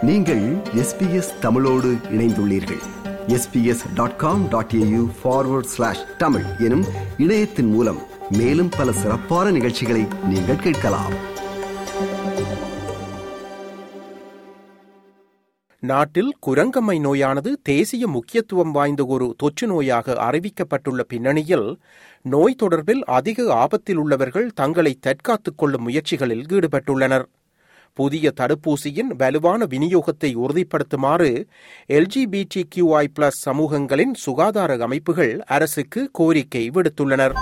நீங்கள் SBS தமிழோடு இணைந்துள்ளீர்கள். sbs.com.au/tamil எனும் இணையத்தின் மூலம் மேலும் பல சிறப்பான நிகழ்ச்சிகளை நீங்கள் கேட்கலாம். நாட்டில் குரங்கம்மை நோயானது தேசிய முக்கியத்துவம் வாய்ந்த ஒரு தொற்று நோயாக அறிவிக்கப்பட்டுள்ள பின்னணியில் நோய் தொடர்பில் அதிக ஆபத்தில் உள்ளவர்கள் தங்களை தற்காத்துக் கொள்ளும் முயற்சிகளில் ஈடுபட்டுள்ளனர். புதிய தடுப்பூசியின் வலுவான விநியோகத்தை உறுதிப்படுத்துமாறு LGBTQI+ சமூகங்களின் சுகாதார அமைப்புகள் அரசுக்கு கோரிக்கை விடுத்துள்ளனர்.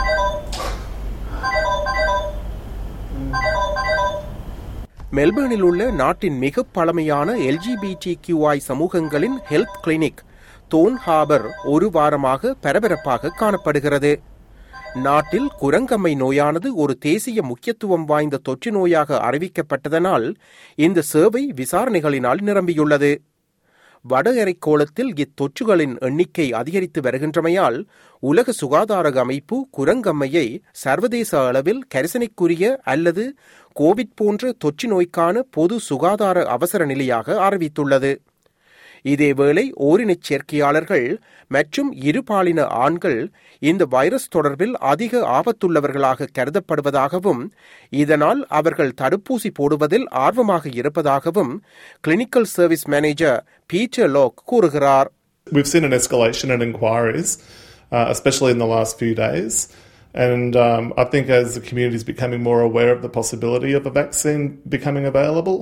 மெல்பர்னில் உள்ள நாட்டின் மிக பழமையான LGBTQI சமூகங்களின் ஹெல்த் கிளினிக் தோன் ஹார்பர் ஒரு வாரமாக பரபரப்பாக காணப்படுகிறது. நாட்டில் குரங்கம்மை நோயானது ஒரு தேசிய முக்கியத்துவம் வாய்ந்த தொற்று நோயாக அறிவிக்கப்பட்டதனால் இந்த சேவை விசாரணைகளினால் நிரம்பியுள்ளது. வட அரைக்கோளத்தில் இத்தொற்றுகளின் எண்ணிக்கை அதிகரித்து வருகின்றமையால் உலக சுகாதார அமைப்பு குரங்கம்மையை சர்வதேச அளவில் கரிசனைக்குரிய அல்லது கோவிட் போன்ற தொற்று நோய்க்கான பொது சுகாதார அவசர நிலையாக அறிவித்துள்ளது. இதேவேளை ஓரினச் சேர்க்கையாளர்கள் மற்றும் இருபாலின ஆண்கள் இந்த வைரஸ் தொடர்பில் அதிக ஆபத்துள்ளவர்களாக கருதப்படுவதாகவும் இதனால் அவர்கள் தடுப்பூசி போடுவதில் ஆர்வமாக இருப்பதாகவும் clinical service manager Peter Lok கூறுகிறார். We've seen an escalation in inquiries, especially in the last few days. And I think as the community is becoming more aware of the possibility of a vaccine becoming available,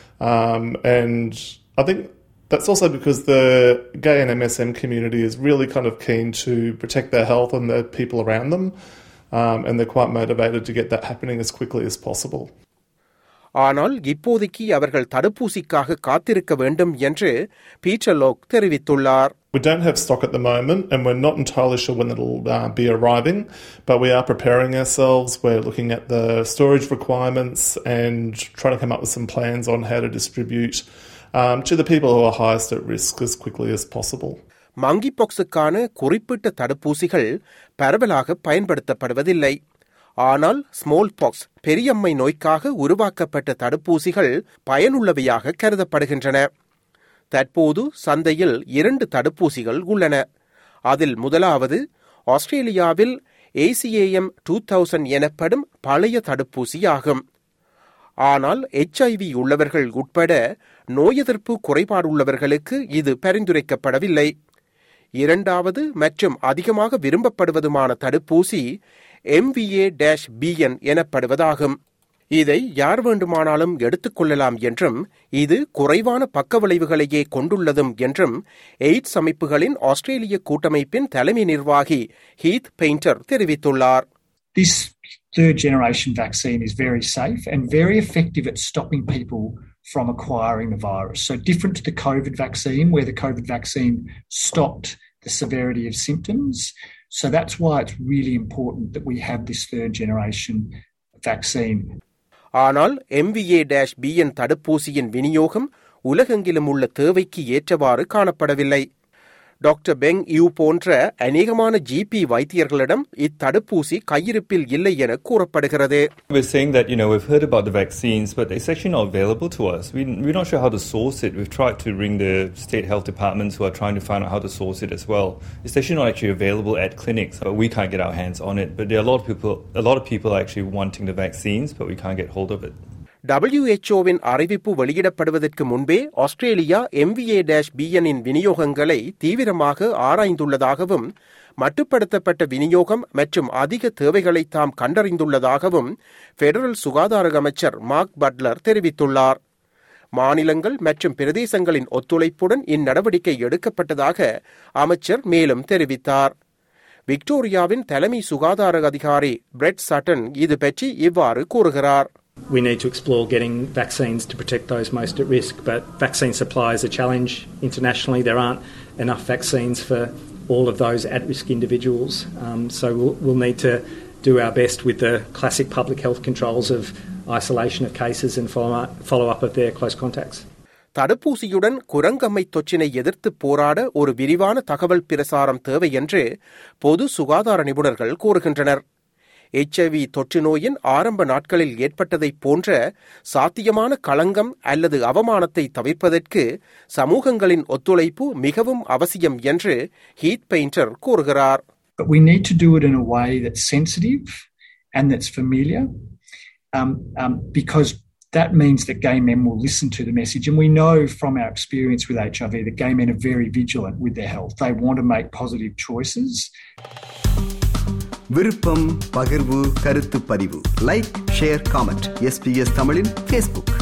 and I think that's also because the gay and MSM community is really kind of keen to protect their health and the people around them, and they're quite motivated to get that happening as quickly as possible. ஆனால் இப்போதைக்கு அவர்கள் தடுப்பூசிக்காக காத்திருக்க வேண்டும் என்று Peter Lok தெரிவித்துள்ளார். We don't have stock at the moment and we're not entirely sure when it'll be arriving, but we are preparing ourselves. We're looking at the storage requirements and trying to come up with some plans on how to distribute to the people who are highest at risk as quickly as possible. மங்கிபாக்ஸுக்கான குறிப்பிட்ட தடுப்பூசிகள் பரவலாக பயன்படுத்தப்படுவதில்லை. ஆனால் small box பெரியம்மை நோய்க்காக உருவாக்கப்பட்ட தடுப்பூசிகள் பயனுள்ளவையாக கருதப்படுகின்றன. தற்போது சந்தையில் 2 தடுப்பூசிகள் உள்ளன. அதில் முதலாவது ஆஸ்திரேலியாவில் ACAM 2000 எனப்படும் பழைய தடுப்பூசியாகும். ஆனால் HIV உள்ளவர்கள் உட்பட நோய் எதிர்ப்பு குறைபாடுள்ளவர்களுக்கு இது பரிந்துரைக்கப்படவில்லை. இரண்டாவது மற்றும் அதிகமாக விரும்பப்படுவதுமான தடுப்பூசி MVA-BN எனப்படுவதாகும். இதை யார் வேண்டுமானாலும் எடுத்துக்கொள்ளலாம் என்றும் இது குறைவான பக்க விளைவுகளையே கொண்டுள்ளதும் என்றும் எய்ட்ஸ் அமைப்புகளின் ஆஸ்திரேலிய கூட்டமைப்பின் தலைமை நிர்வாகி ஹீத் பெயிண்டர் தெரிவித்துள்ளார். This third generation vaccine is very safe and very effective at stopping people from acquiring the virus. So different to the COVID vaccine, where the COVID vaccine stopped the severity of symptoms. So that's why it's really important that we have this third generation vaccine. ஆனால் MVA-BN தடுப்பூசியின் விநியோகம் உலகெங்கிலும் உள்ள தேவைக்கு ஏற்றவாறு காணப்படவில்லை. Doctor Peng you போன்ற அநேகமான GP வைத்தியர்களிடம் இத்தடுப்பூசி கையிருப்பில் இல்லை என கூறப்படுகிறது. We're saying that, we've heard about the vaccines, but it's actually not available to us. We're not sure how to source it. We've tried to ring the state health departments who are trying to find out how to source it as well. It's actually not actually available at clinics, but we can't get our hands on it. But there are a lot of people are actually wanting the vaccines, but we can't get hold of it. WHO-வின் அறிவிப்பு வெளியிடப்படுவதற்கு முன்பே Australia MVA-BN விநியோகங்களை தீவிரமாக ஆராய்ந்துள்ளதாகவும் மட்டுப்படுத்தப்பட்ட விநியோகம் மற்றும் அதிக தேவைகளை தாம் கண்டறிந்துள்ளதாகவும் federal சுகாதார அமைச்சர் மார்க் பட்லர் தெரிவித்துள்ளார். மாநிலங்கள் மற்றும் பிரதேசங்களின் ஒத்துழைப்புடன் இந்நடவடிக்கை எடுக்கப்பட்டதாக அமைச்சர் மேலும் தெரிவித்தார். விக்டோரியாவின் தலைமை சுகாதார அதிகாரி பிரெட் சட்டன் இது பற்றி இவ்வாறு கூறுகிறார். We need to explore getting vaccines to protect those most at risk, but vaccine supply is a challenge internationally. There aren't enough vaccines for all of those at-risk individuals, so we'll need to do our best with the classic public health controls of isolation of cases and follow-up of their close contacts. தடுப்பூசியுடன் குரங்கம்மை தொற்றினை எதிர்த்து போராட ஒரு விரிவான தகவல் பிரசாரம் தேவை என்று பொது சுகாதார நிபுணர்கள் கூறுகின்றனர். HIV தொற்று நோயின் ஆரம்ப நாட்களில் ஏற்பட்டதைப் போன்ற சாத்தியமான களங்கம் அல்லது அவமானத்தை தவிர்ப்பதற்கு சமூகங்களின் ஒத்துழைப்பு மிகவும் அவசியம் என்று ஹீத் பெயிண்டர் கூறுகிறார். But we need to do it in a way that's sensitive and that's familiar, because that means that gay men will listen to the message. And we know from our experience with HIV that gay men are very vigilant with their health. They want to make positive choices. விருப்பம், பகிர்வு, கருத்து பதிவு. Like, share, comment. SBS தமிழின் Facebook.